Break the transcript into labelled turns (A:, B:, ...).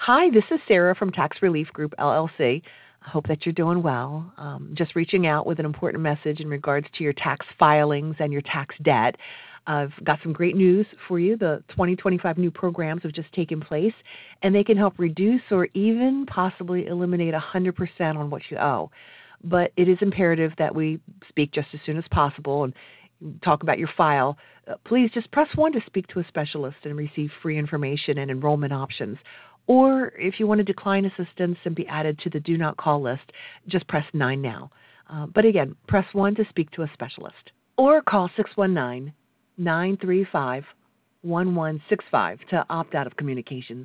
A: Hi, this is Sarah from Tax Relief Group LLC. I hope that you're doing well. Just reaching out with an important message in regards to your tax filings and your tax debt. I've got some great news for you. The 2025 new programs have just taken place, and they can help reduce or even possibly eliminate 100% on what you owe. But it is imperative that we speak just as soon as possible and talk about your file. Please just press 1 to speak to a specialist and receive free information and enrollment options. Or if you want to decline assistance and be added to the do not call list, just press 9 now. But again, press 1 to speak to a specialist. Or call 619-935-1165 to opt out of communications.